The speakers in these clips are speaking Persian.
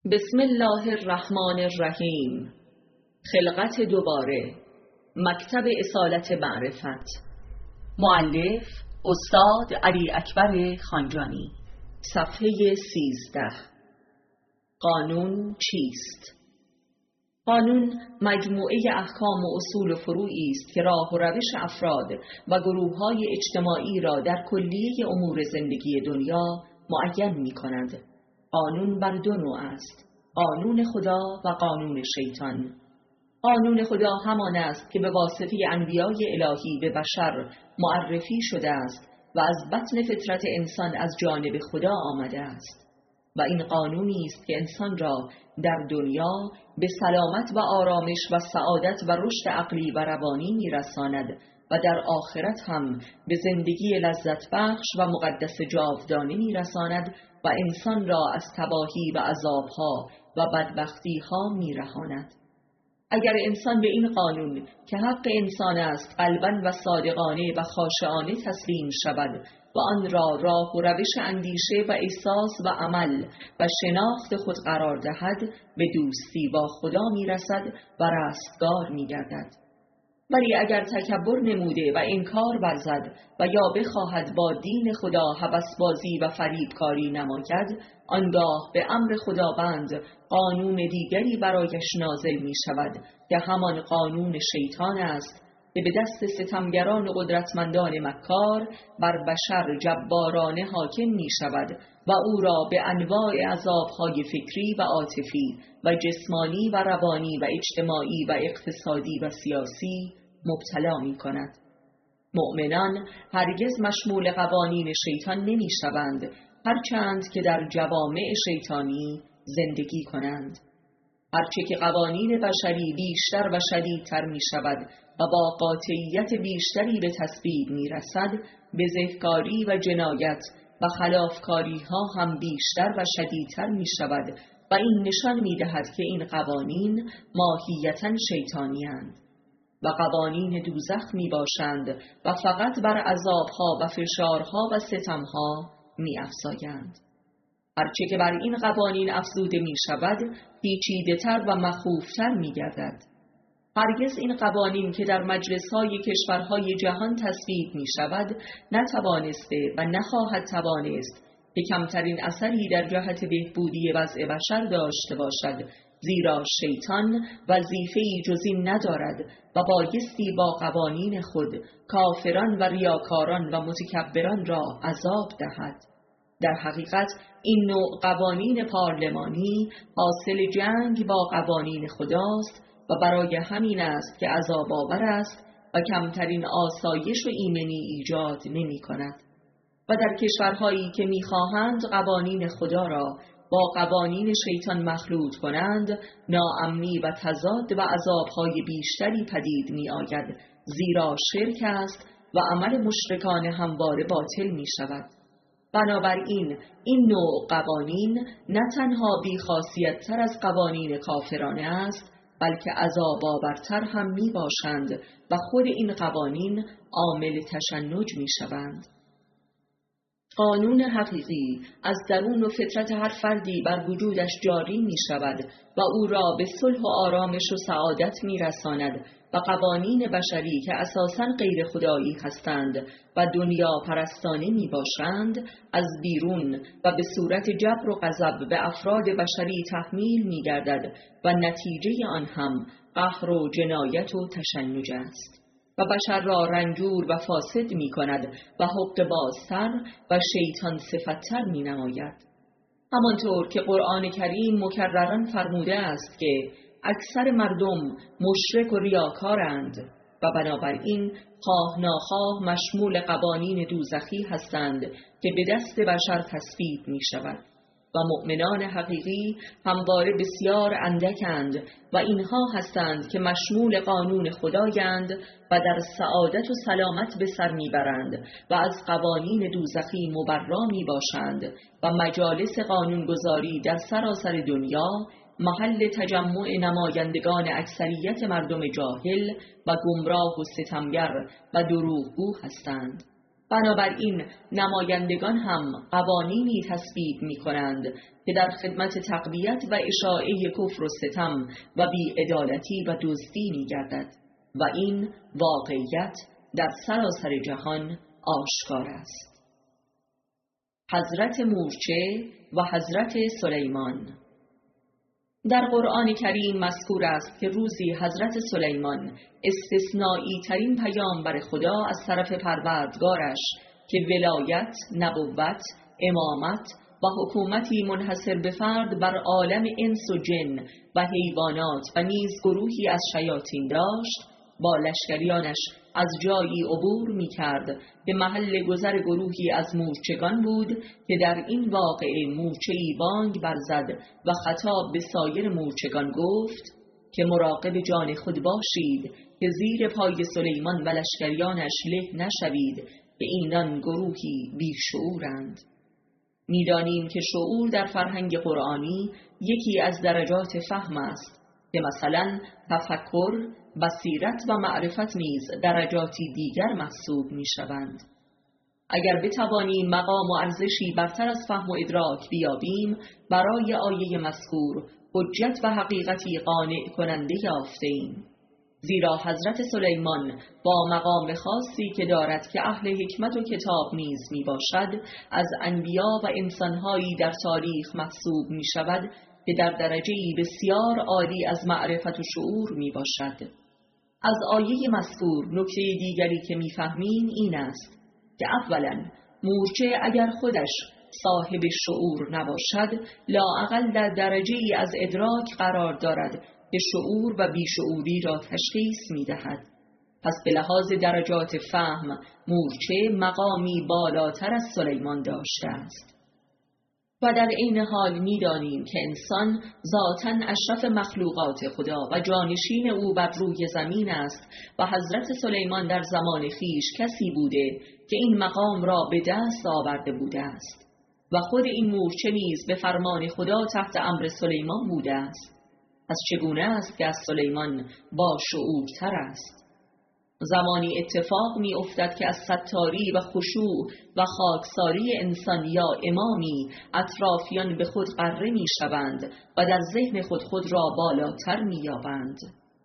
بسم الله الرحمن الرحیم. خلقت دوباره، مکتب اصالت معرفت. مؤلف استاد علی اکبر خانجانی. صفحه 13. قانون چیست؟ قانون مجموعه احکام و اصول و فروعی است که راه و روش افراد و گروه‌های اجتماعی را در کلیه امور زندگی دنیا معین می‌کند. قانون بر دو نوع است: قانون خدا و قانون شیطان. قانون خدا همان است که به واسطه انبیای الهی به بشر معرفی شده است و از بطن فطرت انسان از جانب خدا آمده است و این قانونی است که انسان را در دنیا به سلامت و آرامش و سعادت و رشد عقلی و روانی میرساند و در آخرت هم به زندگی لذت بخش و مقدس جاودانه میرساند و انسان را از تباهی و عذابها و بدبختیها میرهاند. اگر انسان به این قانون که حق انسان است قلباً و صادقانه و خاشعانه تسلیم شود و آن را راه و روش اندیشه و احساس و عمل و شناخت خود قرار دهد، به دوستی با خدا میرسد و رستگار میگردد. ولی اگر تکبر نموده و انکار ورزد و یا بخواهد با دین خدا هوسبازی و فریبکاری نماید، آنگاه به امر خداوند قانون دیگری برایش نازل می شود که همان قانون شیطان است که به دست ستمگران و قدرتمندان مکار بر بشر جبارانه حاکم می شود و او را به انواع عذابهای فکری و عاطفی و جسمانی و روانی و اجتماعی و اقتصادی و سیاسی مبتلا می کند. مؤمنان هرگز مشمول قوانین شیطان نمی شوند، هرچند که در جوامع شیطانی زندگی کنند. هرچه که قوانین بشری بیشتر و شدیدتر می شود و با قاطعیت بیشتری به تثبیت می رسد، بزهکاری و جنایت و خلافکاری ها هم بیشتر و شدیدتر می شود و این نشان می دهد که این قوانین ماهیتاً شیطانی اند و قوانین دوزخ می باشند و فقط بر عذابها و فشارها و ستمها می افزایند. هرچه که بر این قوانین افزوده می شود پیچیده تر و مخوفتر می گردد. هرگز این قوانین که در مجلس‌های کشورهای جهان تصویب می شود نتوانسته و نخواهد توانست که کمترین اثری در جهت بهبودی وضع بشر داشته باشد، زیرا شیطان وظیفه‌ای جز این ندارد و بایستی با قوانین خود کافران و ریاکاران و متکبران را عذاب دهد. در حقیقت این نوع قوانین پارلمانی حاصل جنگ با قوانین خداست و برای همین است که عذاب آور است و کمترین آسایش و ایمنی ایجاد نمی کند. و در کشورهایی که می‌خواهند قوانین خدا را با قوانین شیطان مخلوط کنند، ناامنی و تضاد و عذابهای بیشتری پدید می آید، زیرا شرک است و عمل مشرکان همواره باطل می شود. بنابراین این نوع قوانین نه تنها بی‌خاصیت تر از قوانین کافرانه است، بلکه عذاب آورتر هم می باشند و خود این قوانین عامل تشنج می شوند. قانون حقیقی از درون و فطرت هر فردی بر وجودش جاری می شود و او را به صلح و آرامش و سعادت می رساند و قوانین بشری که اساساً غیر خدایی هستند و دنیا پرستانه می باشند از بیرون و به صورت جبر و غضب به افراد بشری تحمیل می گردد و نتیجه آن هم قهر و جنایت و تشنج است و بشر را رنجور و فاسد می کند و حق بازتر و شیطان صفتر می نماید. همانطور که قرآن کریم مکرراً فرموده است که اکثر مردم مشرک و ریاکارند و بنابراین خواه ناخواه مشمول قوانین دوزخی هستند که به دست بشر تصویب می شود. و مؤمنان حقیقی همواره بسیار اندکند و اینها هستند که مشمول قانون خدایند و در سعادت و سلامت به سر میبرند و از قوانین دوزخی مبرا می باشند و مجالس قانونگذاری در سراسر دنیا محل تجمع نمایندگان اکثریت مردم جاهل و گمراه و ستمگر و دروغگو هستند. بنابراین نمایندگان هم قوانینی تصویب می کنند که در خدمت تقویت و اشاعه کفر و ستم و بی‌عدالتی و دزدی می گردد و این واقعیت در سراسر جهان آشکار است. حضرت مورچه و حضرت سلیمان. در قرآن کریم مذکور است که روزی حضرت سلیمان استثنایی ترین پیامبر خدا از طرف پروردگارش که ولایت، نبوت، امامت و حکومتی منحصر به فرد بر عالم انس و جن و حیوانات و نیز گروهی از شیاطین داشت، با لشکریانش از جایی عبور می کرد که محل گذر گروهی از مورچگان بود که در این واقعه مورچه‌ای بانگ برزد و خطاب به سایر مورچگان گفت که مراقب جان خود باشید که زیر پای سلیمان و لشکریانش له نشوید که اینان گروهی بیشعورند. می‌دانیم که شعور در فرهنگ قرآنی یکی از درجات فهم است که مثلا تفکر، بصیرت و معرفت نیز درجاتی دیگر محسوب می شوند. اگر بتوانیم مقام و ارزشی برتر از فهم و ادراک بیابیم، برای آیه مذکور حجت و حقیقتی قانع کننده یافته‌ایم. زیرا حضرت سلیمان با مقام خاصی که دارد که اهل حکمت و کتاب نیز می باشد، از انبیا و انسانهایی در تاریخ محسوب می شود که در درجه‌ای بسیار عالی از معرفت و شعور می باشد. از آیه مذکور نکته دیگری که می‌فهمیم این است که اولاً مورچه اگر خودش صاحب شعور نباشد، لااقل در درجه‌ای از ادراک قرار دارد که شعور و بیشعوری را تشخیص می‌دهد. پس به لحاظ درجات فهم مورچه مقامی بالاتر از سلیمان داشته است. و در این حال می‌دانیم که انسان ذاتاً اشرف مخلوقات خدا و جانشین او بر روی زمین است و حضرت سلیمان در زمان خویش کسی بوده که این مقام را به دست آورده بوده است و خود این مورچه نیز به فرمان خدا تحت امر سلیمان بوده است. پس چگونه است که از سلیمان با شعورتر است؟ زمانی اتفاق می افتد که از ستاری و خشوع و خاکساری انسان یا امامی اطرافیان به خود غره می شوند و در ذهن خود را بالاتر می یابند.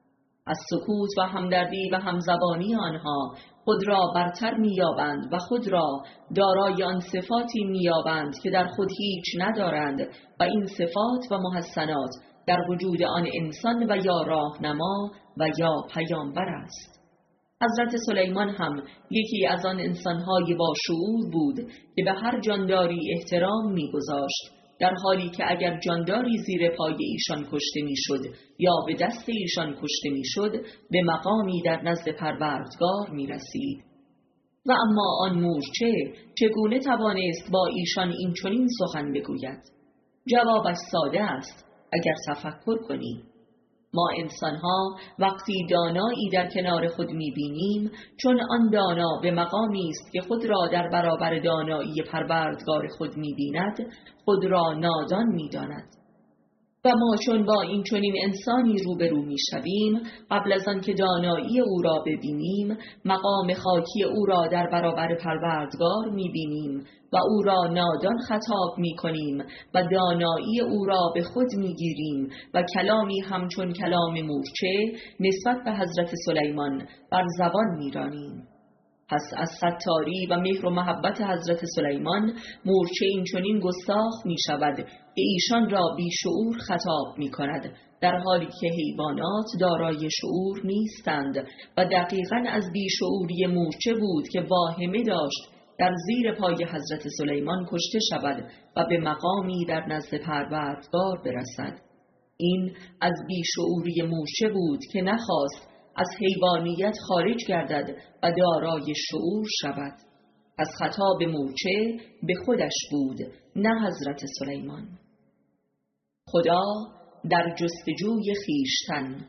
از سکوت و همدردی و همزبانی آنها خود را برتر می یابند و خود را دارای آن صفاتی می یابند که در خود هیچ ندارند و این صفات و محسنات در وجود آن انسان و یا راهنما و یا پیامبر است. حضرت سلیمان هم یکی از آن انسانهای با شعور بود که به هر جانداری احترام می‌گذاشت، در حالی که اگر جانداری زیر پای ایشان کشته می‌شد یا به دست ایشان کشته می‌شد، به مقامی در نزد پروردگار می‌رسید. و اما آن مورچه چگونه توانست با ایشان این چنین سخن بگوید؟ جوابش ساده است اگر تفکر کنیم. ما انسانها وقتی دانایی در کنار خود می‌بینیم، چون آن دانا به مقامی است که خود را در برابر دانایی پروردگار خود می‌بیند، خود را نادان می‌داند. و ما چون با این چنین انسانی روبرو می‌شویم، قبل از آن که دانایی او را ببینیم، مقام خاکی او را در برابر پروردگار می‌بینیم و او را نادان خطاب می‌کنیم و دانایی او را به خود می‌گیریم و کلامی همچون کلام مورچه نسبت به حضرت سلیمان بر زبان می‌رانیم. پس از ستاری و مهر و محبت حضرت سلیمان مورچه این چنین گستاخ می شود که ایشان را بیشعور خطاب می کند، در حالی که حیوانات دارای شعور نیستند و دقیقاً از بیشعوری مورچه بود که واهمه داشت در زیر پای حضرت سلیمان کشته شود و به مقامی در نزد پروردگار برسد. این از بیشعوری مورچه بود که نخواست از حیوانیت خارج گردد و دارای شعور شود. پس خطاب مورچه به خودش بود، نه حضرت سلیمان. خدا در جستجوی خویشتن.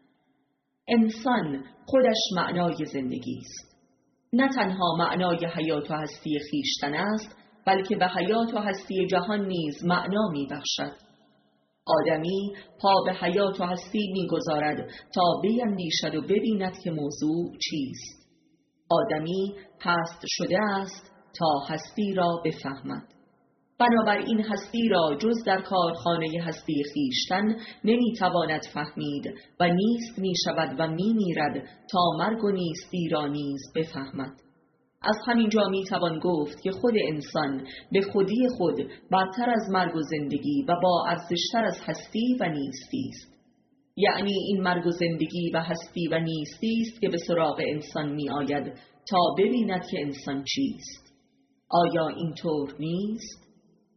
انسان خودش معنای زندگی است. نه تنها معنای حیات و هستی خویشتن است، بلکه به حیات و هستی جهان نیز معنا می بخشد. آدمی پا به حیات و هستی می‌گذارد تا بیندیشد و ببیند که موضوع چیست. آدمی هست شده است تا هستی را بفهمد. بنابراین هستی را جز در کارخانه هستی خویشتن نمیتواند فهمید و نیست میشود و میمیرد تا مرگ و نیستی را نیز بفهمد. از همین جا میتوان گفت که خود انسان به خودی خود برتر از مرگ و زندگی و با ارزشتر از هستی و نیستی است. یعنی این مرگ و زندگی و هستی و نیستی است که به سراغ انسان می آید تا ببیند که انسان چیست. آیا اینطور نیست؟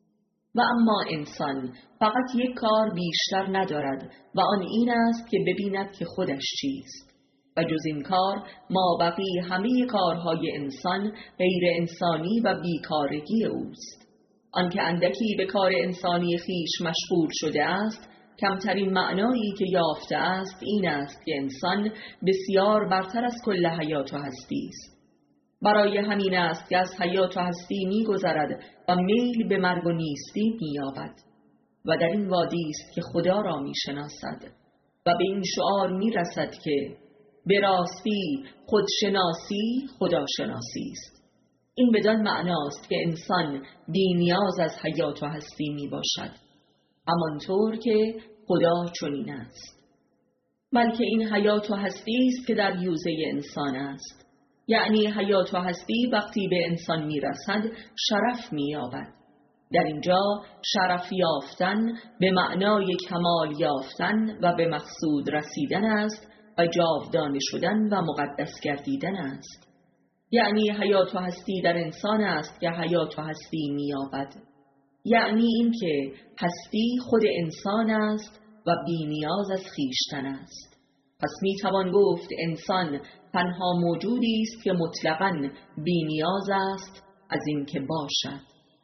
و اما انسان فقط یک کار بیشتر ندارد و آن این است که ببیند که خودش چیست. و جز این کار مابقی همه کارهای انسان غیر انسانی و بیکارگی اوست. آنکه اندکی به کار انسانی خیش مشغول شده است، کمترین معنایی که یافته است این است که انسان بسیار برتر از کل حیات و هستی است. برای همین است که از حیات و هستی می‌گذرد و میل به مرگ و نیستی می‌یابد و در این وادی است که خدا را می‌شناسد و به این شعار می‌رسد که به راستی خودشناسی خداشناسی است. این بدان معناست که انسان بی نیاز از حیات و هستی میباشد، همانطور که خدا چنین است. بلکه این حیات و هستی است که در یوزه انسان است. یعنی حیات و هستی وقتی به انسان میرسد شرف مییابد. در اینجا شرف یافتن به معنای کمال یافتن و به مقصود رسیدن است و جاودانه شدن و مقدس گردیدن است. یعنی حیات و هستی در انسان است که حیات و هستی می‌یابد. یعنی این که هستی خود انسان است و بی نیاز از خویشتن است. پس میتوان گفت انسان تنها موجودی است که مطلقاً بی نیاز است از این که باشد.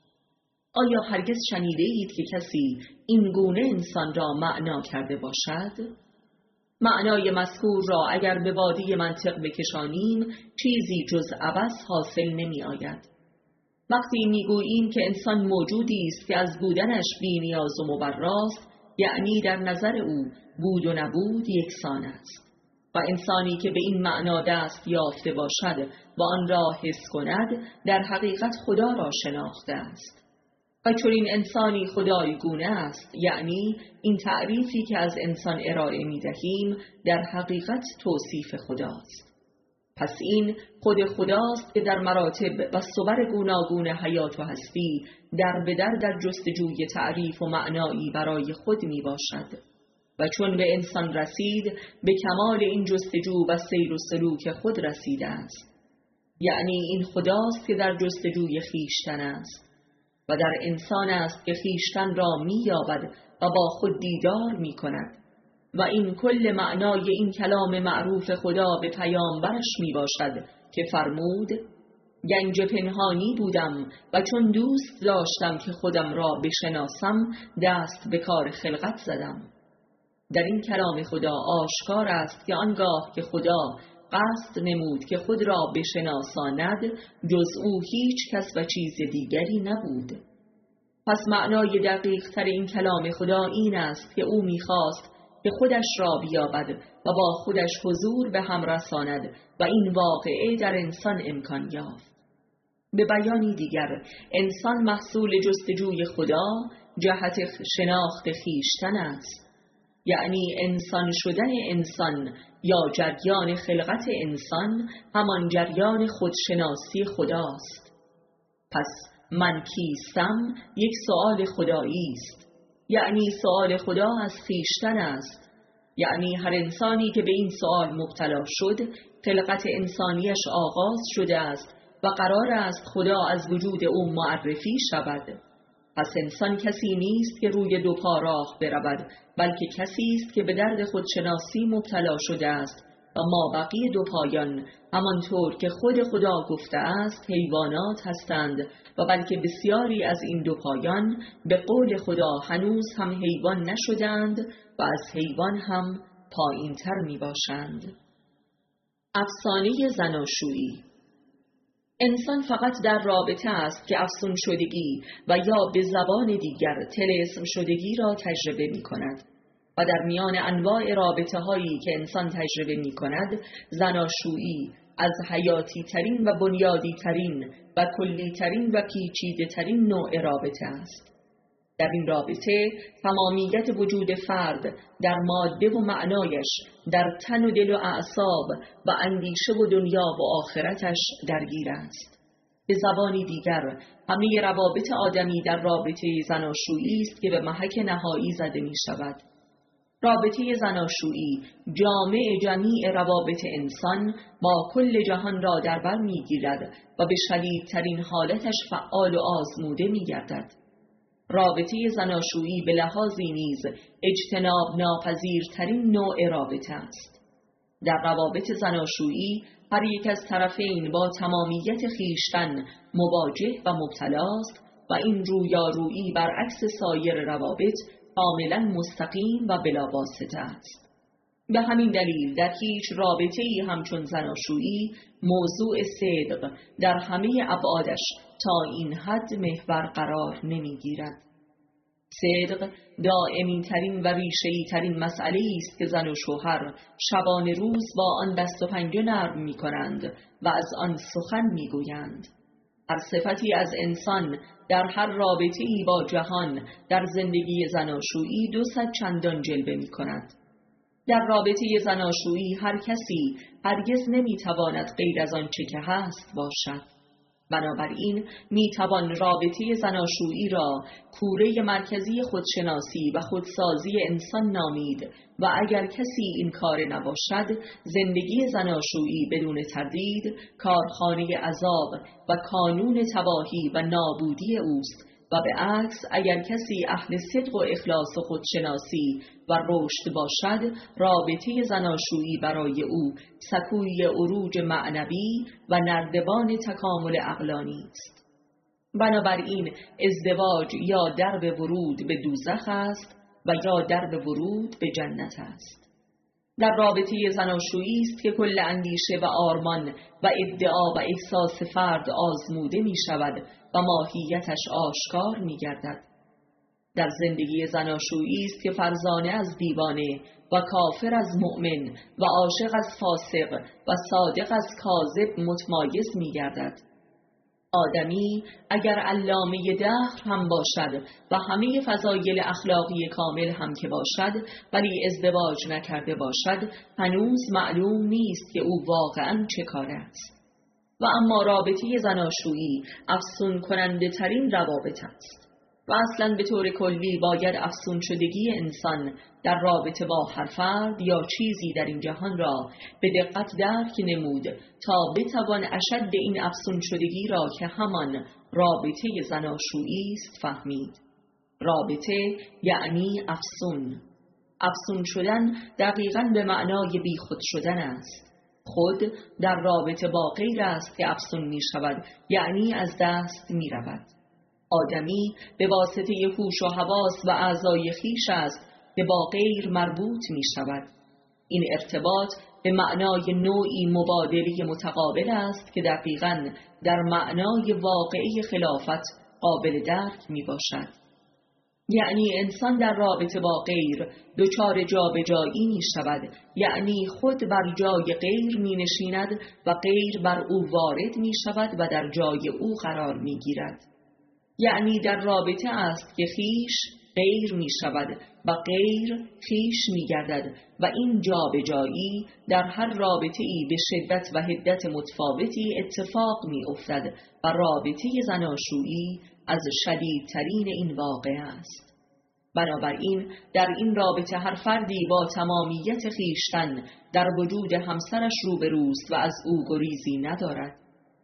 آیا هرگز شنیده اید که کسی این گونه انسان را معنا کرده باشد؟ معنای مذکور را اگر به وادی منطق بکشانیم چیزی جز عبث حاصل نمی آید. وقتی میگوییم که انسان موجودی است که از بودنش بی نیاز و مبراست، یعنی در نظر او بود و نبود یکسان است و انسانی که به این معنا دست یافته باشد و آن را حس کند در حقیقت خدا را شناخته است. و چون این انسانی خدای گونه است، یعنی این تعریفی که از انسان ارائه می دهیم در حقیقت توصیف خداست. پس این خود خداست که در مراتب و صور گوناگون حیات و هستی در به در جستجوی تعریف و معنایی برای خود می باشد و چون به انسان رسید به کمال این جستجو و سیر و سلوک خود رسیده است. یعنی این خداست که در جستجوی خویشتن است و در انسان است که خویشتن را می‌یابد و با خود دیدار می‌کند و این کل معنای این کلام معروف خدا به پیامبرش میباشد که فرمود: گنج پنهانی بودم و چون دوست داشتم که خودم را بشناسم دست به کار خلقت زدم. در این کلام خدا آشکار است که آنگاه که خدا قصد نمود که خود را بشناساند جز او هیچ کس و چیز دیگری نبود. پس معنای دقیق تر این کلام خدا این است که او میخواست که خودش را بیابد و با خودش حضور به هم رساند و این واقعه در انسان امکان یافت. به بیانی دیگر انسان محصول جستجوی خدا جهت شناخت خویشتن است. یعنی انسان شدن انسان یا جریان خلقت انسان همان جریان خودشناسی خداست. پس من کیستم یک سؤال خدایی است. یعنی سؤال خدا از خویشتن است. یعنی هر انسانی که به این سؤال مبتلا شد خلقت انسانیش آغاز شده است و قرار است خدا از وجود او معرفی شود. پس انسان کسی نیست که روی دو پا راه برود، بلکه کسی است که به درد خودشناسی مبتلا شده است و مابقی دو پایان همانطور که خود خدا گفته است حیوانات هستند و بلکه بسیاری از این دو پایان به قول خدا هنوز هم حیوان نشدند و از حیوان هم پایین تر می باشند. افسانه زناشویی. انسان فقط در رابطه است که افسون شدگی و یا به زبان دیگر طلسم شدگی را تجربه می کند و در میان انواع رابطه هایی که انسان تجربه می کند زناشویی از حیاتی ترین و بنیادی ترین و کلی ترین و پیچیده ترین نوع رابطه است. در این رابطه تمامیت وجود فرد در ماده و معنایش، در تن و دل و اعصاب و اندیشه و دنیا و آخرتش درگیر است. به زبانی دیگر همه روابط آدمی در رابطه زناشویی است که به محک نهایی زده می شود. رابطه زناشویی جامع جمیع روابط انسان با کل جهان را در بر می گیرد و به شدیدترین حالتش فعال و آزموده می گردد. رابطه زناشویی به لحاظی نیز اجتناب ناپذیرترین نوع رابطه است. در روابط زناشویی هر یک از طرفین با تمامیت خویشتن مواجه و مبتلاست و این رویارویی برعکس سایر روابط کاملا مستقیم و بلا واسطه است. به همین دلیل در هیچ رابطه‌ای همچون زناشویی موضوع صدق در همه ابعادش تا این حد محور قرار نمی‌گیرد. صدق دائمی ترین و ریشه‌ای ترین مسئله است که زن و شوهر شبانه روز با آن دست و پنجه نرم می‌کنند و از آن سخن می‌گویند. هر صفتی از انسان در هر رابطه‌ای با جهان در زندگی زناشویی 200 چندان جلوه می‌کند. در رابطه زناشویی هر کسی هرگز نمی‌تواند غیر از آنچه که هست باشد. بنابراین می‌توان رابطه زناشویی را کوره مرکزی خودشناسی و خودسازی انسان نامید و اگر کسی این کار نباشد، زندگی زناشویی بدون تردید کارخانه عذاب و کانون تباهی و نابودی اوست و به عکس اگر کسی اهل صدق و اخلاص و خودشناسی و رشد باشد، رابطه زناشویی برای او سکوی عروج معنوی و نردبان تکامل عقلانی است. بنابراین ازدواج یا درب ورود به دوزخ است و یا درب ورود به جنت است. در رابطه زناشویی است که کل اندیشه و آرمان و ادعا و احساس فرد آزموده می شود و ماهیتش آشکار می گردد. در زندگی زناشویی است که فرزانه از دیوانه و کافر از مؤمن و عاشق از فاسق و صادق از کاذب متمایز می گردد. آدمی اگر علامه دهر هم باشد و همه فضایل اخلاقی کامل هم که باشد ولی ازدواج نکرده باشد، هنوز معلوم نیست که او واقعاً چه کار است. و اما رابطه زناشویی افسون کننده ترین روابط است و اصلاً به طور کلی باید افسون شدگی انسان در رابطه با هر فرد یا چیزی در این جهان را به دقت درک نمود تا بتوان اشد این افسون شدگی را که همان رابطه زناشویی است فهمید. رابطه یعنی افسون. افسون شدن دقیقاً به معنای بیخود شدن است. خود در رابطه با غیر است که افسون می شود، یعنی از دست می رود. آدمی به واسطه هوش و حواس و اعضای خویش است که با غیر مربوط می شود. این ارتباط به معنای نوعی مبادله متقابل است که دقیقاً در معنای واقعی خلافت قابل درک می باشد. یعنی انسان در رابطه با غیر دچار جابجایی می شود، یعنی خود بر جای غیر می نشیند و غیر بر او وارد می شود و در جای او قرار می گیرد. یعنی در رابطه است که خیش غیر می شود و غیر خیش می گردد و این جابجایی در هر رابطه ای به شدت و حدت متفاوتی اتفاق می افتد و رابطه زناشویی از شدیدترین این واقعه است. بنابراین در این رابطه هر فردی با تمامیت خویشتن در وجود همسرش روبروست و از او گریزی ندارد.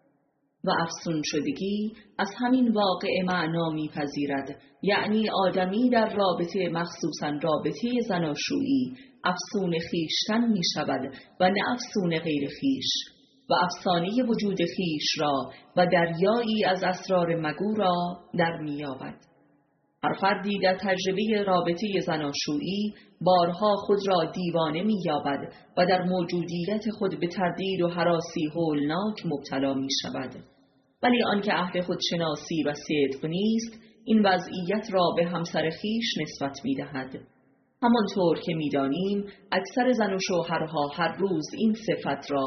و افسون شدگی از همین واقعه معنا می‌پذیرد، یعنی آدمی در رابطه مخصوصاً رابطه زناشویی افسون خویشتن می شود و نه افسون غیر خویش و افسانه وجود خویش را و دریایی از اسرار مگو را در می‌یابد. هر فردی در تجربه رابطه زناشویی بارها خود را دیوانه می‌یابد و در موجودیت خود به تردید و هراسی هولناک مبتلا می‌شود. ولی آنکه اهل خودشناسی و صدق نیست، این وضعیت را به همسر خویش نسبت می‌دهد. همانطور که می‌دانیم اکثر زن و شوهرها هر روز این صفت را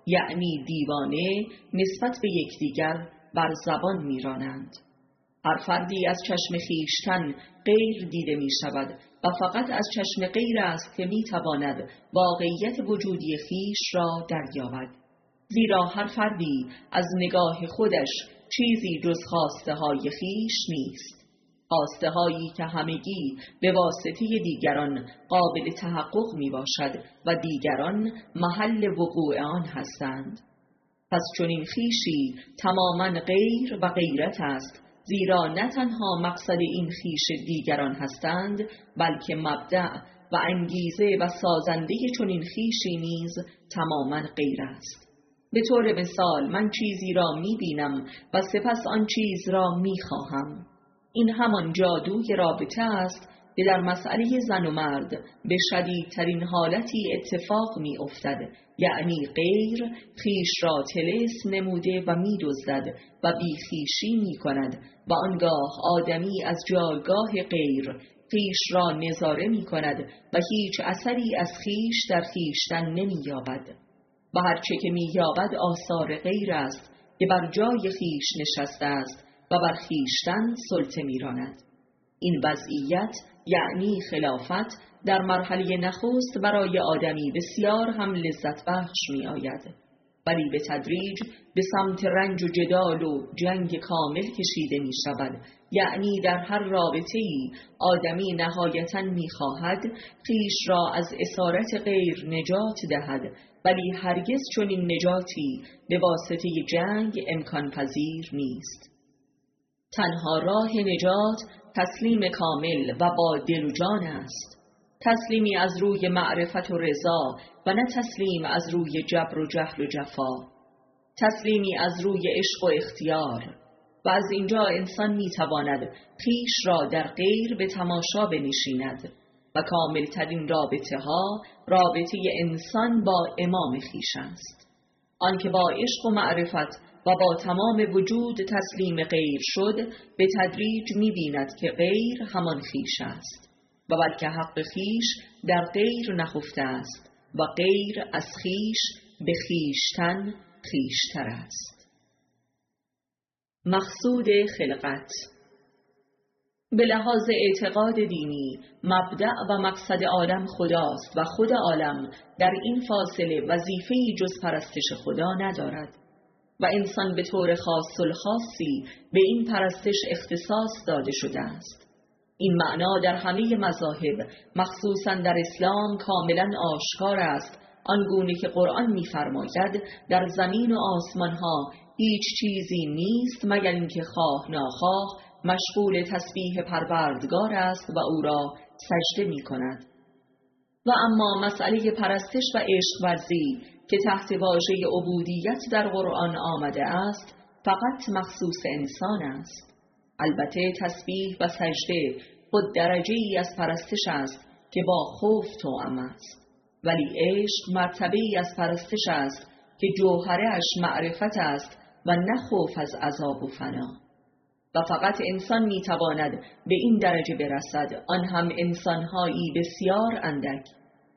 یعنی دیوانه نسبت به یکدیگر بر زبان می‌رانند. هر فردی از چشم خویشتن غیر دیده می شود و فقط از چشم غیر است که می تواند واقعیت وجودی خویش را دریابد. زیرا هر فردی از نگاه خودش چیزی جز خواسته های خویش نیست، خواسته هایی که همگی به واسطه دیگران قابل تحقق می باشد و دیگران محل وقوع آن هستند. پس چنین خویشی تماما غیر و غیرت است، زیرا نه تنها مقصد این خویش دیگران هستند، بلکه مبدأ و انگیزه و سازنده چنین خویشی نیز تماما غیر است. به طور مثال من چیزی را می بینم و سپس آن چیز را می خواهم. این همان جادوی رابطه است که در مسئله زن و مرد به شدیدترین حالتی اتفاق می افتد، یعنی غیر خویش را طلسم نموده و می دزدد و بیخویشی می کند و آنگاه آدمی از جایگاه غیر خویش را نظاره می کند و هیچ اثری از خویش در خویشتن نمی یابد و هرچه که می یابد آثار غیر است که بر جای خویش نشسته است و بر خویشتن سلطه می راند. این وضعیت یعنی خلافت در مرحله نخست برای آدمی بسیار هم لذت بخش می آید، ولی به تدریج به سمت رنج و جدال و جنگ کامل کشیده می شود. یعنی در هر رابطه‌ای آدمی نهایتاً می خواهد خویش را از اسارت غیر نجات دهد، ولی هرگز چنین نجاتی به واسطه جنگ امکان پذیر نیست. تنها راه نجات تسلیم کامل و با دل و جان است، تسلیمی از روی معرفت و رضا و نه تسلیم از روی جبر و جهل و جفا، تسلیمی از روی عشق و اختیار. و از اینجا انسان میتواند خویش را در غیر به تماشا بنشیند و کامل ترین رابطه ها رابطه انسان با امام خویش است. آنکه با عشق و معرفت و با تمام وجود تسلیم غیر شد، به تدریج می‌بیند که غیر همان خویش است و بلکه حق خویش در غیر نهفته است و غیر از خویش به خویشتن خویشتر است. مقصود خلقت به لحاظ اعتقاد دینی مبدأ و مقصد عالم خداست و خود عالم در این فاصله وظیفه‌ای جز پرستش خدا ندارد و انسان به طور خاص الخاصی به این پرستش اختصاص داده شده است. این معنا در همه مذاهب مخصوصاً در اسلام کاملاً آشکار است، آنگونه که قرآن می‌فرماید در زمین و آسمان‌ها هیچ چیزی نیست مگر اینکه خواه ناخواه مشغول تسبیح پروردگار است و او را سجده می‌کند. و اما مسئله پرستش و عشق ورزی که تحت واژه عبودیت در قرآن آمده است فقط مخصوص انسان است. البته تسبیح و سجده خود درجه‌ای از پرستش است که با خوف توأم است، ولی عشق مرتبه‌ای از پرستش است که جوهرش معرفت است و نه خوف از عذاب و فنا. و فقط انسان میتواند به این درجه برسد، آن هم انسانهایی بسیار اندک.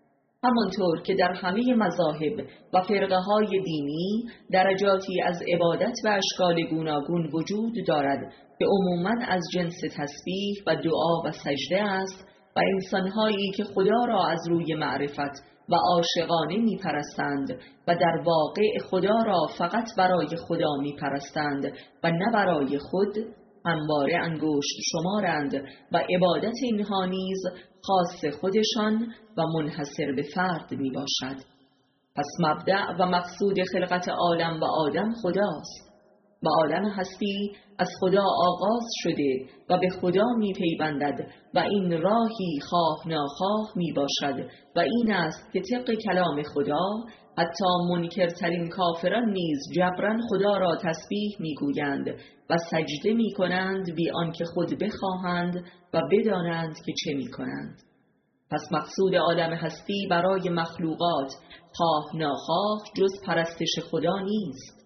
همانطور که در همه مذاهب و فرقه های دینی درجاتی از عبادت و اشکال گوناگون وجود دارد که عموماً از جنس تسبیح و دعا و سجده است و انسانهایی که خدا را از روی معرفت و عاشقانه میپرستند و در واقع خدا را فقط برای خدا میپرستند و نه برای خود، همواره انگشت شمارند و عبادت اینها نیز خاص خودشان و منحصر به فرد می باشد. پس مبدأ و مقصود خلقت عالم و آدم خداست و عالم هستی از خدا آغاز شده و به خدا می پیوندد و این راهی خواه ناخواه می باشد و این است که طبق کلام خدا حتی منکرترین کافران نیز جبران خدا را تسبیح می گویند و سجده می کنند بی آنکه خود بخواهند و بدانند که چه می کنند. پس مقصود عالم هستی برای مخلوقات خواه ناخواه جز پرستش خدا نیست.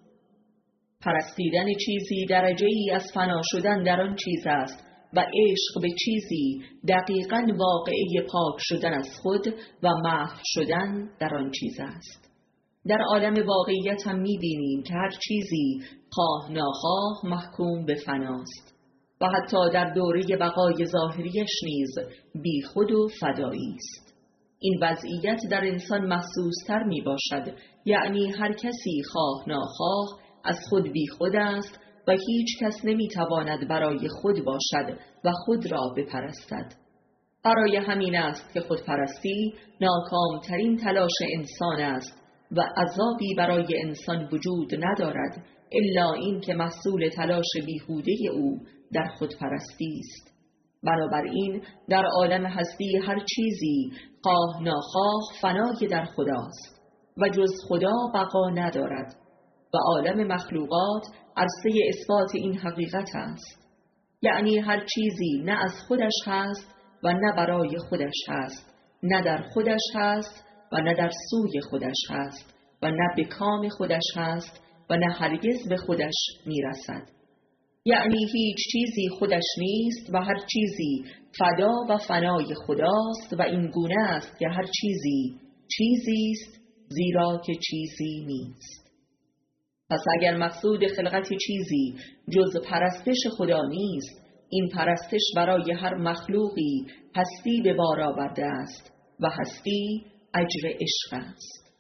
پرستیدن چیزی درجه‌ای از فنا شدن در آن چیز است و عشق به چیزی دقیقاً واقعه پاک شدن از خود و محو شدن در آن چیز است. در عالم واقعیت هم می‌بینیم که هر چیزی خواه ناخواه محکوم به فناست و حتی در دوره بقای ظاهریش نیز بیخود و فدایی است. این وضعیت در انسان محسوس‌تر می‌باشد، یعنی هر کسی خواه ناخواه از خود بیخود است و هیچ کس نمی‌تواند برای خود باشد و خود را بپرستد. برای همین است که خودپرستی ناکامترین تلاش انسان است و عذابی برای انسان وجود ندارد الا این که محصول تلاش بیهوده او در خودپرستی است. بنابراین در عالم هستی هر چیزی خواه ناخواه فنای در خداست و جز خدا بقا ندارد و عالم مخلوقات عرصه اثبات این حقیقت است. یعنی هر چیزی نه از خودش هست و نه برای خودش هست، نه در خودش هست و نه در سوی خودش هست و نه به کام خودش هست و نه هرگز به خودش میرسد. یعنی هیچ چیزی خودش نیست و هر چیزی فدا و فنای خداست و این گونه است که هر چیزی چیزی است زیرا که چیزی نیست. پس اگر مقصود خلقت چیزی جز پرستش خدا نیست، این پرستش برای هر مخلوقی هستی به بار آورده است و هستی اجر عشق است.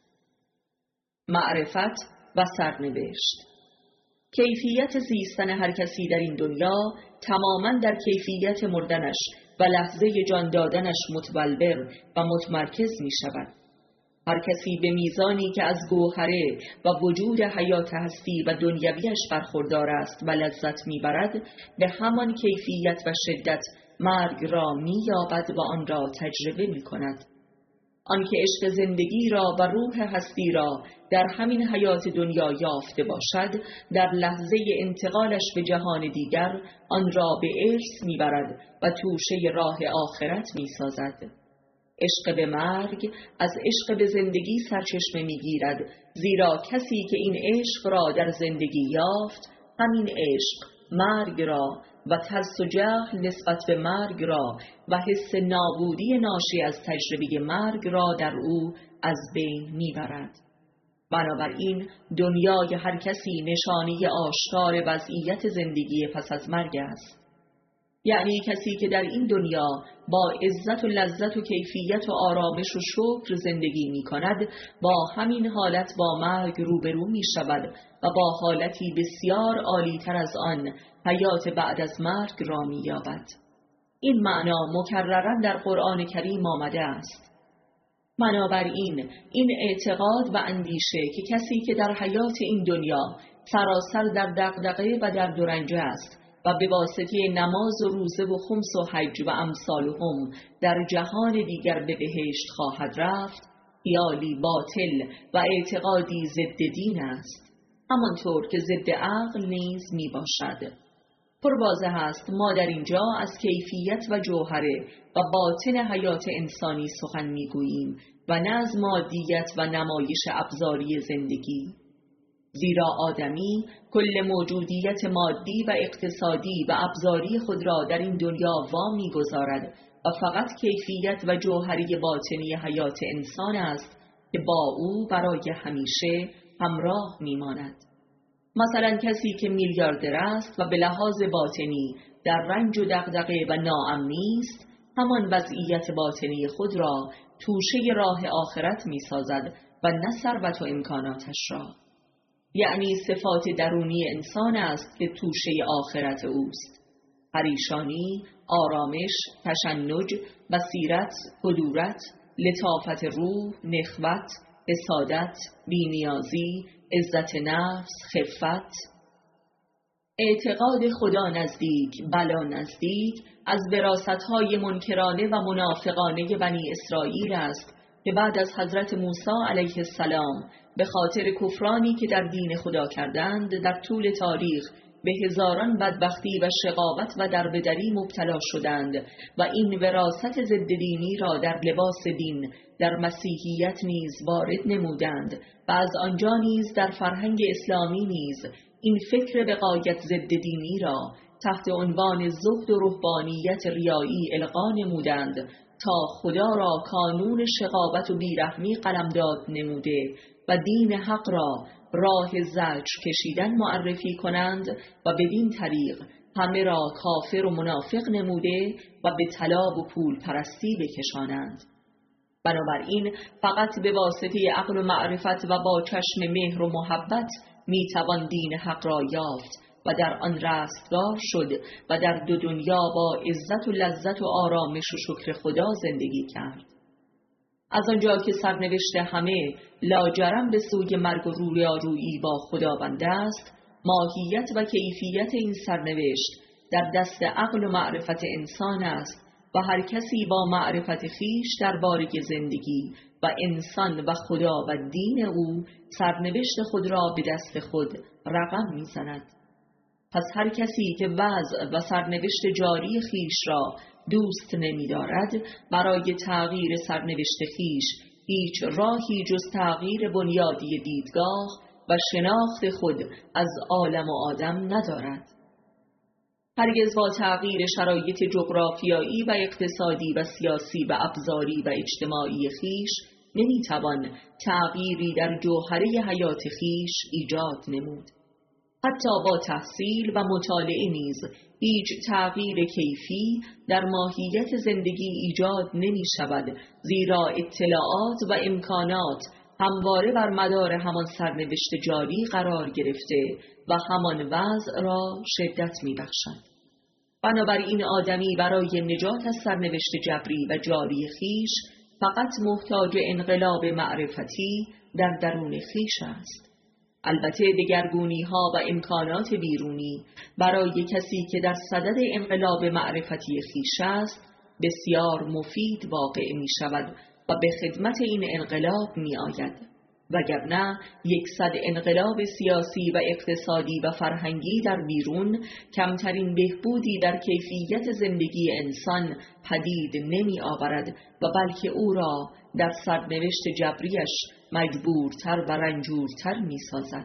معرفت و سرنوشت. کیفیت زیستن هر کسی در این دنیا تماماً در کیفیت مردنش و لحظه جان دادنش متبلور و متمرکز می شود. هر کسی به میزانی که از گوهره و وجود حیات هستی و دنیویش برخوردار است و لذت میبرد، به همان کیفیت و شدت مرگ را مییابد و آن را تجربه میکند. آنکه عشق زندگی را و روح هستی را در همین حیات دنیا یافته باشد، در لحظه انتقالش به جهان دیگر آن را به ارث میبرد و توشه راه آخرت میسازد. عشق به مرگ از عشق به زندگی سرچشمه میگیرد، زیرا کسی که این عشق را در زندگی یافت، همین عشق مرگ را و ترس و جهل نسبت به مرگ را و حس نابودی ناشی از تجربه مرگ را در او از بین میبرد. بنابراین دنیای هر کسی نشانی آشکار وضعیت زندگی پس از مرگ است. یعنی کسی که در این دنیا با عزت و لذت و کیفیت و آرامش و شکر زندگی می کند، با همین حالت با مرگ روبرو می شود و با حالتی بسیار عالی تر از آن حیات بعد از مرگ را می یابد. این معنا مکرراً در قرآن کریم آمده است. بنابراین این اعتقاد و اندیشه که کسی که در حیات این دنیا سراسر در دغدغه و در درنجه است و به واسطه نماز و روزه و خمس و حج و امثالهم در جهان دیگر به بهشت خواهد رفت، خیالی باطل و اعتقادی ضد دین است، همانطور که ضد عقل نیز می باشد. پرواضح است ما در اینجا از کیفیت و جوهره و باطن حیات انسانی سخن می گوییم و نه از مادیت و نمایش ابزاری زندگی. زیرا آدمی کل موجودیت مادی و اقتصادی و ابزاری خود را در این دنیا وامی گذارد و فقط کیفیت و جوهری باطنی حیات انسان است که با او برای همیشه همراه میماند. مثلا کسی که میلیاردر است و به لحاظ باطنی در رنج و دغدغه و ناامنی است، همان وضعیت باطنی خود را توشه راه آخرت میسازد و نه ثروت و امکاناتش را. یعنی صفات درونی انسان است که توشه آخرت اوست: پریشانی، آرامش، تشنج، بصیرت، کدورت، لطافت روح، نخوت، حسادت، بی‌نیازی، عزت نفس، خفت. اعتقاد خدا نزدیک، بلا نزدیک از وراثت‌های منکرانه و منافقانه بنی اسرائیل است که بعد از حضرت موسی علیه السلام به خاطر کفرانی که در دین خدا کردند در طول تاریخ به هزاران بدبختی و شقاوت و دربدری مبتلا شدند و این وراثت ضد دینی را در لباس دین در مسیحیت نیز وارد نمودند و از آنجا نیز در فرهنگ اسلامی نیز این فکر به غایت ضد دینی را تحت عنوان زهد و رهبانیت ریایی القا نمودند تا خدا را کانون شقاوت و بیرحمی قلمداد نموده و دین حق را راه زجر کشیدن معرفی کنند و بدین طریق همه را کافر و منافق نموده و به طلا و پول پرستی بکشانند. بنابراین فقط به واسطه عقل و معرفت و با چشم مهر و محبت میتوان دین حق را یافت و در آن رستگار شد و در دو دنیا با عزت و لذت و آرامش و شکر خدا زندگی کرد. از آنجا که سرنوشت همه لاجرم به سوی مرگ و رویارویی با خداوند است، ماهیت و کیفیت این سرنوشت در دست عقل و معرفت انسان است و هر کسی با معرفت خیش درباره زندگی و انسان و خدا و دین او سرنوشت خود را به دست خود رقم می‌زند. پس هر کسی که وضع و سرنوشت جاری خیش را دوست نمی‌دارد، برای تغییر سرنوشت خیش هیچ راهی جز تغییر بنیادی دیدگاه و شناخت خود از عالم و آدم ندارد. هرگز با تغییر شرایط جغرافیایی و اقتصادی و سیاسی و ابزاری و اجتماعی خیش نمی‌توان تغییری در جوهره حیات خیش ایجاد نمود. حتی با تحصیل و مطالعه نیز هیچ تغییر کیفی در ماهیت زندگی ایجاد نمی شود، زیرا اطلاعات و امکانات همواره بر مدار همان سرنوشت جاری قرار گرفته و همان وضع را شدت می بخشد. بنابراین آدمی برای نجات از سرنوشت جبری و جاری خیش فقط محتاج انقلاب معرفتی در درون خیش است. البته دگرگونی‌ها و امکانات بیرونی برای کسی که در صدد انقلاب معرفتی خیش است بسیار مفید واقع می شود و به خدمت این انقلاب می آید. وگرنه 100 انقلاب سیاسی و اقتصادی و فرهنگی در بیرون کمترین بهبودی در کیفیت زندگی انسان پدید نمی آورد و بلکه او را در سرنوشت جبریش مجبورتر و رنجورتر می سازد.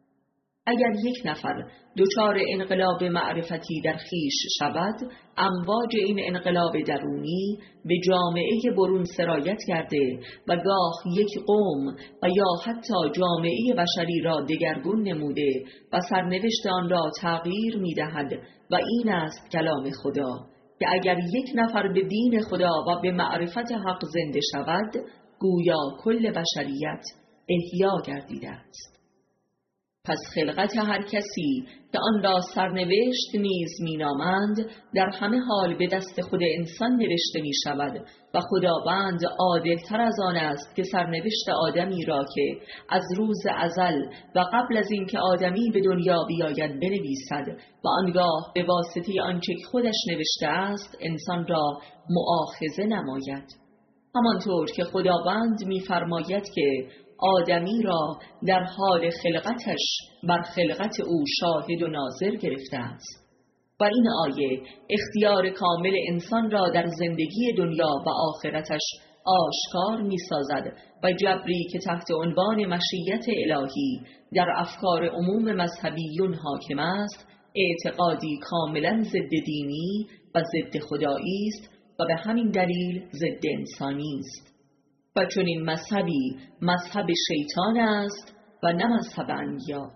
اگر یک نفر دچار انقلاب معرفتی در خیش شود، امواج این انقلاب درونی به جامعه برون سرایت کرده و گاه یک قوم و یا حتی جامعه بشری را دگرگون نموده و سرنوشت آن را تغییر می دهد و این است کلام خدا که اگر یک نفر به دین خدا و به معرفت حق زنده شود، گویا کل بشریت احیا گردیده است. پس خلقت هر کسی که آن را سرنوشت نیز مینامند در همه حال به دست خود انسان نوشته می شود و خداوند عادل‌تر از آن است که سرنوشت آدمی را که از روز ازل و قبل از اینکه آدمی به دنیا بیاید بنویسد و آنگاه به واسطه آنچه که خودش نوشته است انسان را مؤاخذه نماید. همانطور که خداوند می‌فرماید که آدمی را در حال خلقتش بر خلقت او شاهد و ناظر گرفته است و این آیه اختیار کامل انسان را در زندگی دنیا و آخرتش آشکار می سازد و جبری که تحت عنوان مشیت الهی در افکار عموم مذهبیون حاکم است اعتقادی کاملا ضد دینی و ضد خدایی است و به همین دلیل ضد انسانی است و چون این مذهبی مذهب شیطان است و نه مذهب انبیا.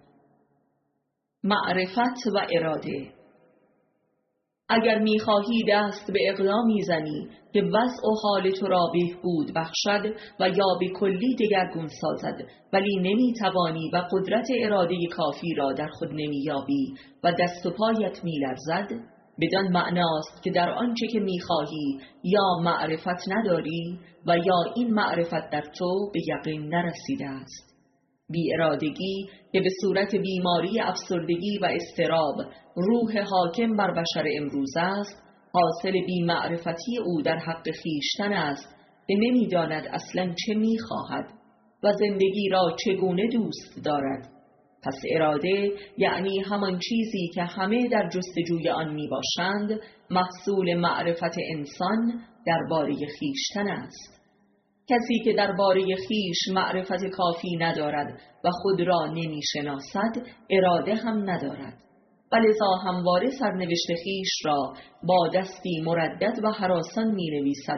معرفت و اراده. اگر می‌خواهی دست به اقدامی زنی که وضع و حال تو را بهبود بخشد و یا به کلی دگرگون سازد ولی نمی‌توانی و قدرت اراده کافی را در خود نمی‌یابی و دست و پایت می‌لرزد، بدان معناست که در آنچه که می‌خواهی یا معرفت نداری و یا این معرفت در تو به یقین نرسیده است. بی‌ارادگی که به صورت بیماری افسردگی و اضطراب روح حاکم بر بشر امروز است، حاصل بی‌معرفتی او در حق خویشتن است که نمی‌داند اصلاً چه می‌خواهد و زندگی را چگونه دوست دارد. پس اراده یعنی همان چیزی که همه در جستجوی آن می باشند، محصول معرفت انسان درباره خویشتن است. کسی که درباره خویش معرفت کافی ندارد و خود را نمی شناسد، اراده هم ندارد و لذا همواره سرنوشت خویش را با دستی مردد و هراسان می نویسد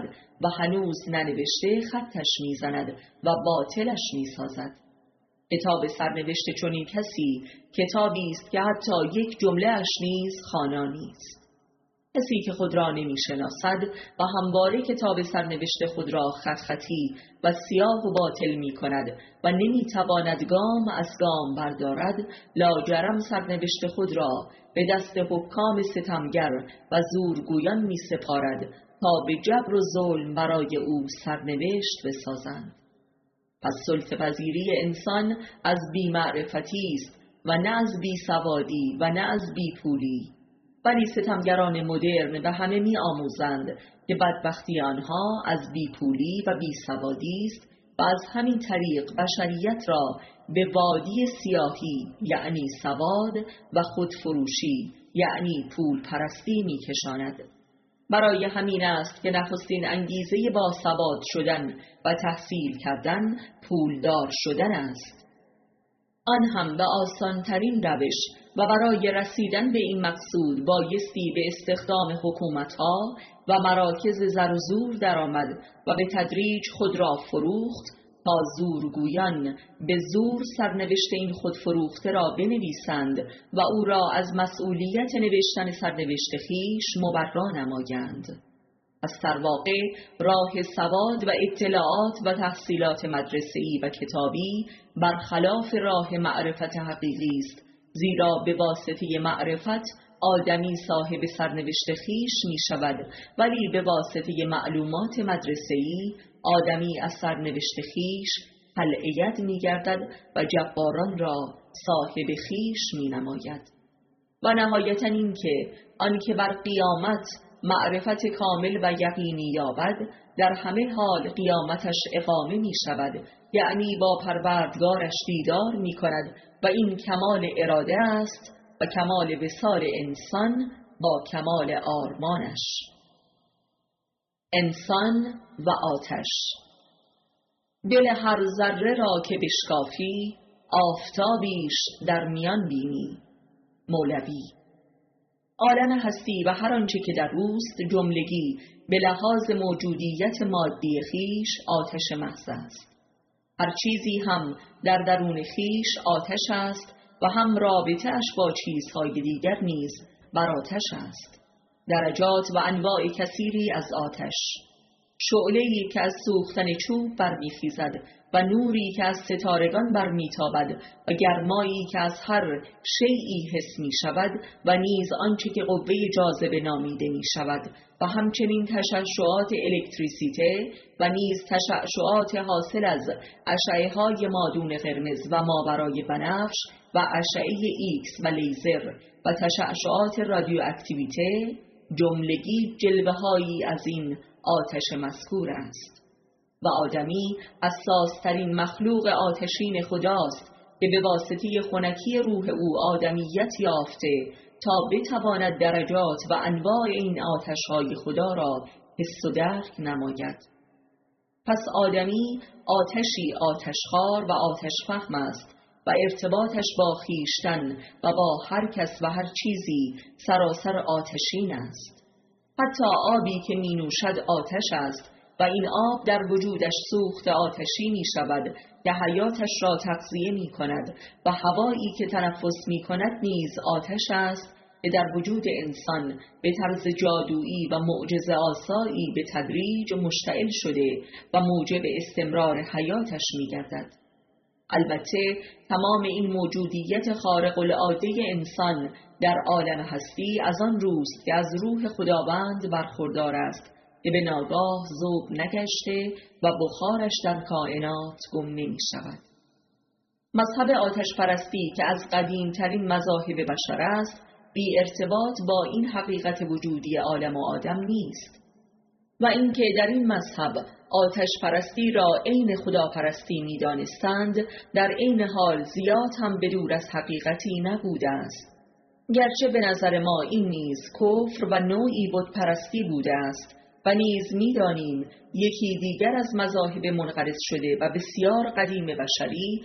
و هنوز ننوشته خطش میزند و باطلش میسازد. کتاب سرنوشت چنین کسی کتابی است که حتی یک جمله اش نیز خوانا نیست. کسی که خود را نمیشناسد و همواره کتاب سرنوشت خود را خطی و سیاه و باطل می کند و نمیتواند گام از گام بردارد، لاجرم سرنوشت خود را به دست حکام ستمگر و زورگویان می سپارد تا به جبر و ظلم برای او سرنوشت بسازند. پس سلطه پذیری انسان از بی‌معرفتی است و نه از بی‌سوادی و نه از بی‌پولی. ولی ستمگران مدرن به همه می آموزند که بدبختی آنها از بی‌پولی و بی‌سوادی است و از همین طریق بشریت را به وادی سیاهی یعنی سواد و خودفروشی یعنی پول پرستی می کشاند. برای همین است که نخستین انگیزه با سواد شدن و تحصیل کردن پولدار شدن است. آن هم به آسانترین روش و برای رسیدن به این مقصود بایستی به استخدام حکومتها و مراکز زر و زور درآمد و به تدریج خود را فروخت تا زورگویان به زور سرنوشت این خود فروخته را بنویسند و او را از مسئولیت نوشتن سرنوشت خیش مبرا نمایند. از در واقع راه سواد و اطلاعات و تحصیلات مدرسه‌ای و کتابی برخلاف راه معرفت حقیقی است، زیرا به واسطه معرفت آدمی صاحب سرنوشت خیش می شود، ولی به واسطه معلومات مدرسه‌ای آدمی از سرنوشت خیش خلع ید می گردد و جباران را صاحب خیش می نماید. و نهایتاً این که آنکه بر قیامت معرفت کامل و یقینی یابد، در همه حال قیامتش اقامه می شود، یعنی با پروردگارش دیدار می کند و این کمال اراده است و کمال وصال انسان با کمال آرمانش. انسان و آتش. دل هر ذره را که بشکافی، آفتابیش در میان بینی. مولوی. عالم هستی و هر آنچه که در اوست جملگی به لحاظ موجودیت مادی خیش آتش محض است. هر چیزی هم در درون خیش آتش است و هم رابطه اش با چیزهای دیگر نیز بر آتش است. درجات و انواع کثیری از آتش، شعله‌ای که از سوختن چوب برمیخیزد و نوری که از ستارگان برمیتابد و گرمایی که از هر شیئی حس می شود و نیز آنچه که قوه جاذبه نامیده می شود و همچنین تشعشعات الکتریسیته و نیز تشعشعات حاصل از اشعه‌های مادون قرمز و ماورای بنفش و اشعه ایکس و لیزر و تشعشعات رادیواکتیویته، جملگی جلوه‌هایی از این آتش مذکور است. و آدمی اساس‌ترین مخلوق آتشین خداست که به واسطه خنکی روح او آدمیت یافته تا بتواند درجات و انواع این آتش‌های خدا را حس و درک نماید. پس آدمی آتشی آتشخوار و آتش فهم است و ارتباطش با خویشتن و با هر کس و هر چیزی سراسر آتشین است. حتی آبی که می نوشد آتش است و این آب در وجودش سوخت آتشی می شود که حیاتش را تغذیه می کند و هوایی که تنفس می کند نیز آتش است که در وجود انسان به طرز جادویی و معجزه آسایی به تدریج مشتعل شده و موجب استمرار حیاتش می گردد. البته تمام این موجودیت خارق العاده انسان در عالم هستی از آن روست که از روح خداوند برخوردار است که به ناگاه ذوب نگشته و بخارش در کائنات گم نمی شود. مذهب آتش پرستی که از قدیم ترین مذاهب بشر است، بی ارتباط با این حقیقت وجودی عالم و آدم نیست. و اینکه در این مذهب آتش پرستی را عین خداپرستی می دانستند، در عین حال زیاد هم بدور از حقیقتی نبوده است. گرچه به نظر ما این نیز کفر و نوعی بت پرستی بوده است و نیز می دانیم یکی دیگر از مذاهب منقرض شده و بسیار قدیم بشری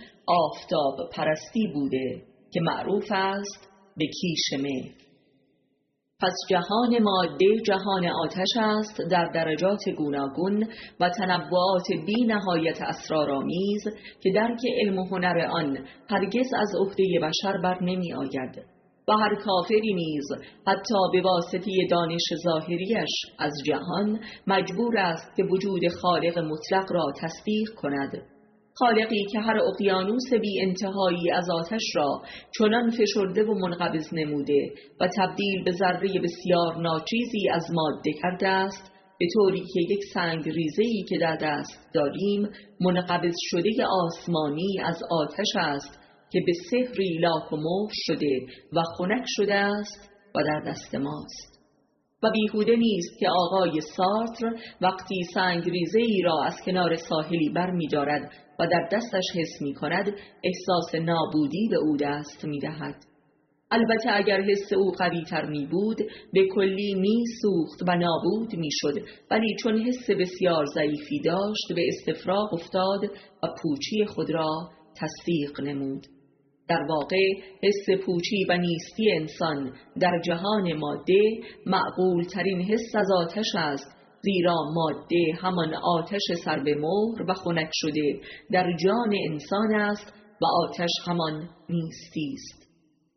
آفتاب پرستی بوده که معروف است به کیش مهر. پس جهان ماده جهان آتش است در درجات گوناگون و تنوعات بی نهایت اسرارآمیز که درک علم و هنر آن هرگز از عهده بشر بر نمی آید و هر کافری نیز حتی به واسطه دانش ظاهریش از جهان مجبور است که وجود خالق مطلق را تصدیق کند، خالقی که هر اقیانوس بی انتهایی از آتش را چنان فشرده و منقبض نموده و تبدیل به ذره بسیار ناچیزی از ماده کرده است، به طوری که یک سنگ ریزه‌ای که در دست داریم منقبض شده آسمانی از آتش است که به سحری لاک و مهر شده و خنک شده است و در دست ماست. و بیهوده نیست که آقای سارتر وقتی سنگ ریزه‌ای را از کنار ساحلی بر می دارد و در دستش حس می کند احساس نابودی به او دست می دهد. البته اگر حس او قوی تر می بود به کلی می سوخت و نابود می شد، ولی چون حس بسیار ضعیفی داشت به استفراغ افتاد و پوچی خود را تصدیق نمود. در واقع حس پوچی و نیستی انسان در جهان ماده معقول ترین حس از آتش است، زیرا ماده همان آتش سر به مهر و خنک شده در جان انسان است و آتش همان نیستی است.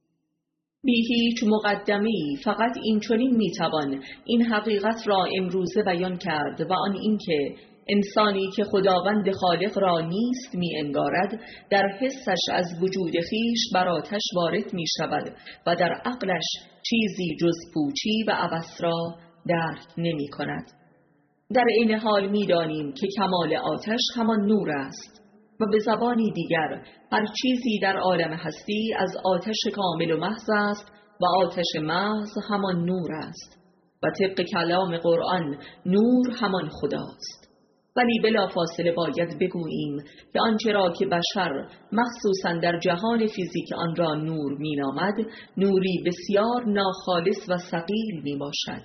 بی هیچ مقدمه‌ای فقط این چنین میتوان این حقیقت را امروزه بیان کرد و آن اینکه انسانی که خداوند خالق را نیست می انگارد در حسش از وجود خیش بر آتش وارد می شود و در عقلش چیزی جز پوچی و عبث را درک نمی کند. در این حال می دانیم که کمال آتش همان نور است و به زبانی دیگر هر چیزی در عالم هستی از آتش کامل و محض است و آتش محض همان نور است و طبق کلام قرآن نور همان خداست. ولی بلا فاصله باید بگوییم که آنچه را که بشر مخصوصاً در جهان فیزیک آن را نور می نامد نوری بسیار ناخالص و ثقیل می باشد.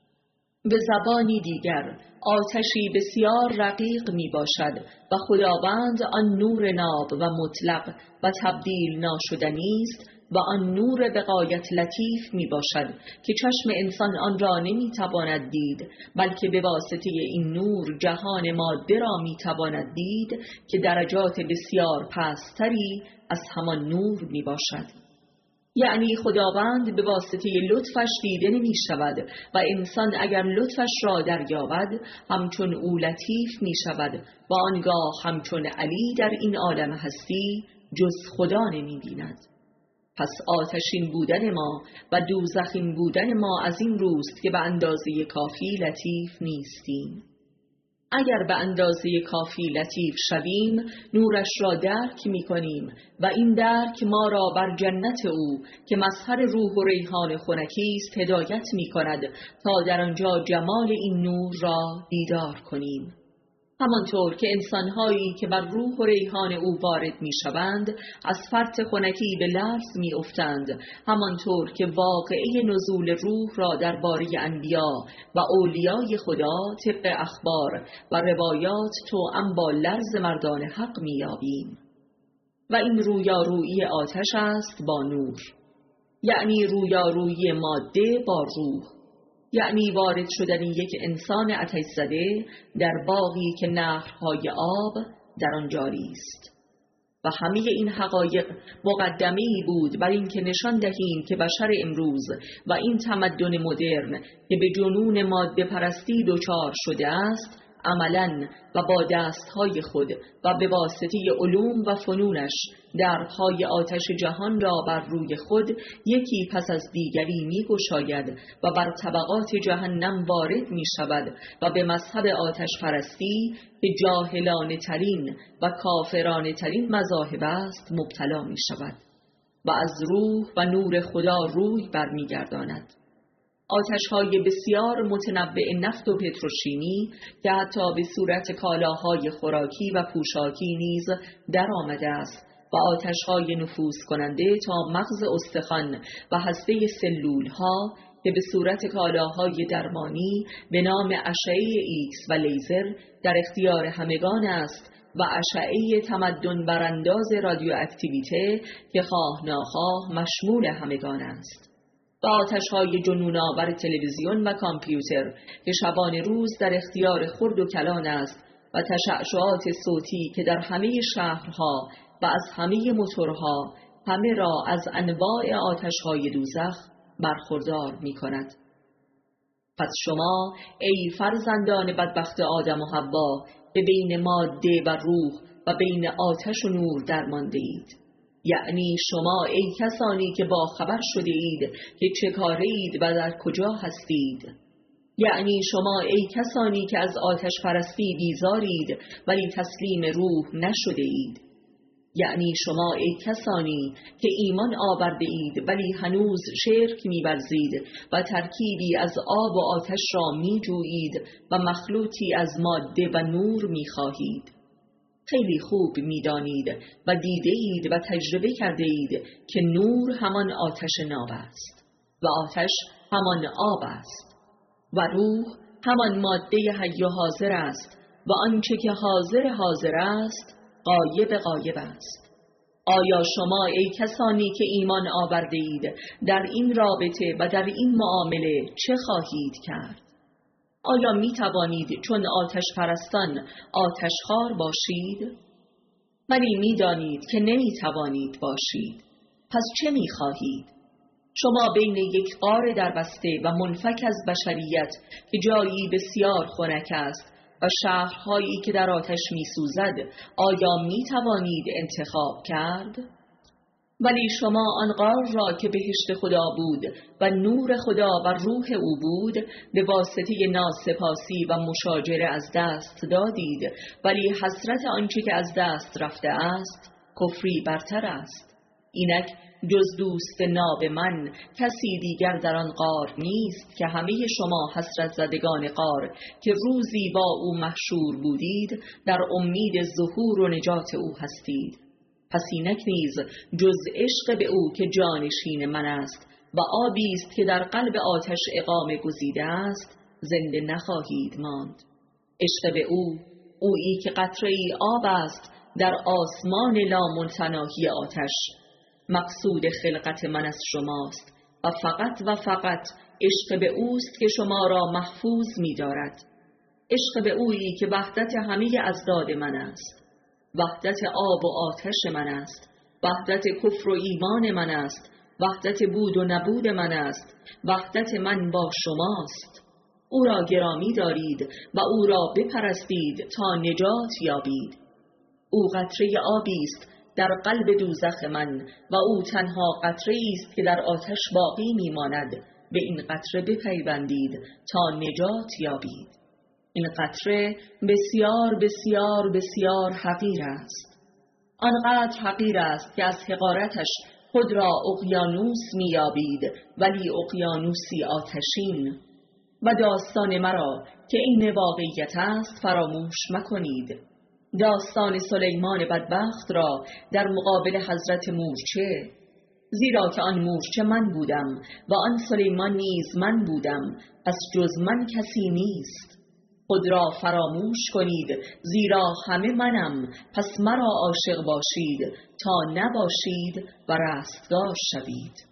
به زبانی دیگر آتشی بسیار رقیق می باشد و خداوند آن نور ناب و مطلق و تبدیل ناشدنی است و آن نور به غایت لطیف می باشد که چشم انسان آن را نمی تواند دید، بلکه به واسطه این نور جهان ماده را می تواند دید که درجات بسیار پستری از همان نور می باشد. یعنی خداوند به واسطه لطفش دیده نمی شود و انسان اگر لطفش را دریابد همچون او لطیف می شود و آنگاه همچون علی در این عالم هستی جز خدا نمی بیند. پس آتشین بودن ما و دوزخین بودن ما از این روست که به اندازه کافی لطیف نیستیم. اگر به اندازه کافی لطیف شویم نورش را درک می کنیم و این درک ما را بر جنت او که مظهر روح و ریحان خنکی است هدایت می کند تا در آنجا جمال این نور را دیدار کنیم. همانطور که انسانهایی که بر روح و ریحان او وارد می شوند از فرط خنکی به لرز می افتند، همانطور که واقعه نزول روح را درباره انبیا و اولیای خدا طبق اخبار و روایات توأم با لرز مردان حق می یابیم. و این رویارویی آتش است با نور، یعنی رویارویی ماده با روح، یعنی وارد شدن یک انسان آتش زده در باغی که نهرهای آب در آن جاری است. و همه این حقایق مقدمه‌ای بود بر این که نشان دهیم که بشر امروز و این تمدن مدرن که به جنون ماده پرستی دچار شده است عملاً و با دستهای خود و به واسطه علوم و فنونش درهای آتش جهان را بر روی خود یکی پس از دیگری می گشاید و بر طبقات جهنم وارد می شود و به مذهب آتش پرستی که جاهلانه ترین و کافرانه ترین مذاهب است مبتلا می شود و از روح و نور خدا روی برمی گرداند. آتش‌های بسیار متنوع نفت و پتروشیمی که حتی به صورت کالاهای خوراکی و پوشاکی نیز در آمده است و آتش‌های نفوذ کننده تا مغز استخوان و هسته سلول‌ها که به صورت کالاهای درمانی به نام اشعه ایکس و لیزر در اختیار همگان است و اشعه تمدن برانداز رادیواکتیویته که خواه ناخواه مشمول همگان است. و آتش‌های جنون‌آور تلویزیون و کامپیوتر که شبانه روز در اختیار خرد و کلان است و تشعشعات صوتی که در همه شهرها و از همه موتورها همه را از انواع آتش‌های دوزخ برخوردار می‌کند. پس شما ای فرزندان بدبخت آدم و حوا به بین ماده و روح و بین آتش و نور درمانده اید. یعنی شما ای کسانی که با خبر شده اید که چه کاره اید و در کجا هستید. یعنی شما ای کسانی که از آتش پرستی بیزارید ولی تسلیم روح نشده اید. یعنی شما ای کسانی که ایمان آورده اید ولی هنوز شرک می‌ورزید و ترکیبی از آب و آتش را می‌جویید و مخلوطی از ماده و نور می‌خواهید. خیلی خوب می‌دانید و دیده اید و تجربه کرده اید که نور همان آتش ناب است و آتش همان آب است و روح همان ماده حی و حاضر است و آنچه که حاضر است غایب است. آیا شما ای کسانی که ایمان آورده اید در این رابطه و در این معامله چه خواهید کرد؟ آیا می توانید چون آتش پرستان آتشخوار باشید؟ ولی می دانید که نمی توانید باشید. پس چه می خواهید؟ شما بین یک غار دربسته و منفک از بشریت که جایی بسیار خنک است و شهرهایی که در آتش می سوزد آیا می توانید انتخاب کرد؟ ولی شما آن غار را که بهشت خدا بود و نور خدا و روح او بود به واسطه ناسپاسی و مشاجره از دست دادید، ولی حسرت آنچه که از دست رفته است کفری برتر است. اینک جز دوست ناب من کسی دیگر در آن غار نیست که همه شما حسرت زدگان غار که روزی با او محشور بودید در امید ظهور و نجات او هستید. پس اینک نیز جز عشق به او که جانشین من است و آبی است که در قلب آتش اقامه گزیده است زنده نخواهید ماند. عشق به او، اویی که قطره‌ای آب است در آسمان لامنتناهی آتش، مقصود خلقت من از شماست و فقط عشق به اوست که شما را محفوظ می دارد. عشق به اویی که وحدت همه ازداد من است، وحدت آب و آتش من است، وحدت کفر و ایمان من است، وحدت بود و نبود من است، وحدت من با شماست. او را گرامی دارید و او را بپرستید تا نجات یابید. او قطره آبی است در قلب دوزخ من و او تنها قطره است که در آتش باقی میماند. به این قطره بپیوندید تا نجات یابید. این قطره بسیار بسیار بسیار حقیر است. آنقدر حقیر است که از حقارتش خود را اقیانوس میابید، ولی اقیانوسی آتشین. و داستان مرا که این واقعیت است فراموش مکنید. داستان سلیمان بدبخت را در مقابل حضرت مورچه، زیرا که آن مورچه من بودم و آن سلیمان نیز من بودم، پس جز من کسی نیست. خود را فراموش کنید زیرا همه منم، پس مرا عاشق باشید تا نباشید و رستگار شوید.